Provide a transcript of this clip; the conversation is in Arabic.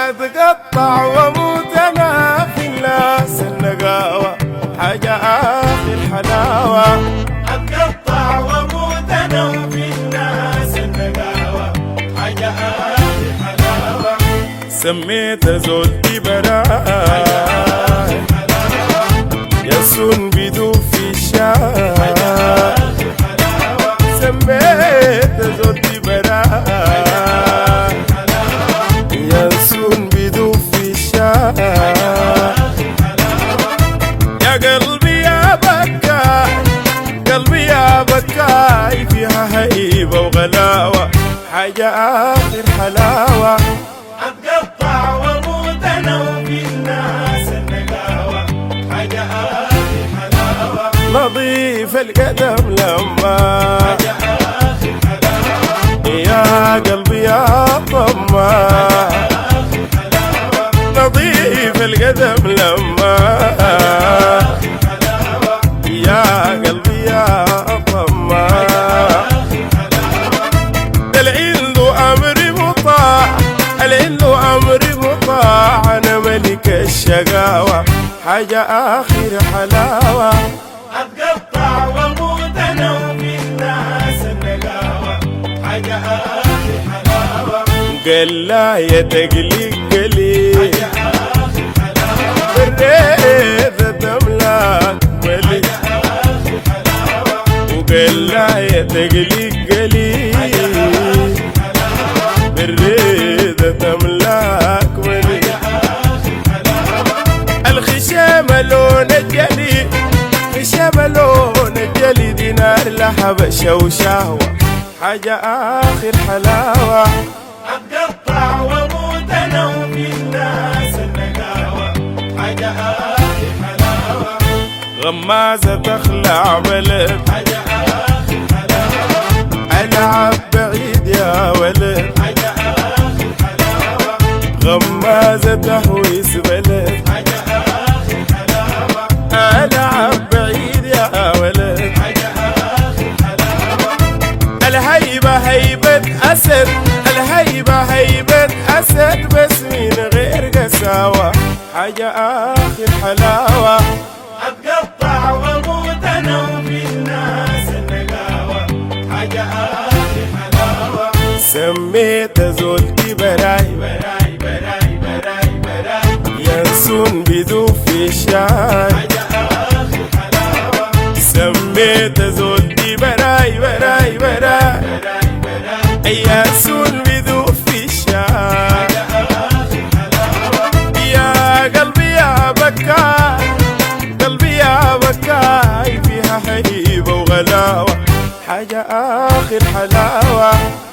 اتقطع واموت انا في الناس النقاوة حاجة اخر حلاوة. اتقطع واموت انا في الناس النقاوة حاجة اخر حلاوة. سميت زولتي براي يسون بدوب في الشاي. سميت زولتي براي يسون بدوب في الشاي. يا قلبي يا بكاي قلبي يا بكاي فيها هيبة وغلاوة حاجة آخر حلاوة. اتقطع واموت انا وفي الناس النقاوة حاجة اخر حلاوة. نظيف القدم لما حاجة اخر حلاوة. يا قلبي يا طماع نظيف القدم لما يا قلبي يا طماع. العند امري مطاع العند امري مطاع انا ملك الشقاوة حاجة اخر حلاوة. اتقطع واموت انا وفي الناس النقاوة حاجة اخر حلاوة. قلاية تقليق قليل حاجة اخر حلاوة. بالريدة تملاك ملي حاجة اخر حلاوة. وقلاية تقليق قليل بالريدة تملاك ملي. الخشامة لون الجلي خشامة لون الجلي دينار لحبشة وشهوة حاجة آخر حلاوة. اتقطع واموت انا وفي الناس النقاوة حاجة اخر حلاوة. غمازة تخلع بلد حاجة اخر حلاوة. ألعب بعيد يا ولد حاجة اخر حلاوة. غمازة تهويس بلد حاجة اخر حلاوة. ألعب بعيد يا ولد. حاجة اخر حلاوة. الهيبة هيبة أسد الهيبة هيبة أسد بس من غير قساوة حاجة آخر حلاوة. اتقطع واموت انا وفي الناس النقاوة حاجة اخر حلاوة. سميت زولتي براي براي براي براي براي ينسون بدوب في الشاي. حاجة اخر حلاوة. سميت زولتي براي براي براي براي براي ينسون بدوب في الشاي. حاجة اخر حلاوة. يا قلبي يا بكاي قلبي يا بكاي فيها هيبة وغلاوة حاجة آخر حلاوة.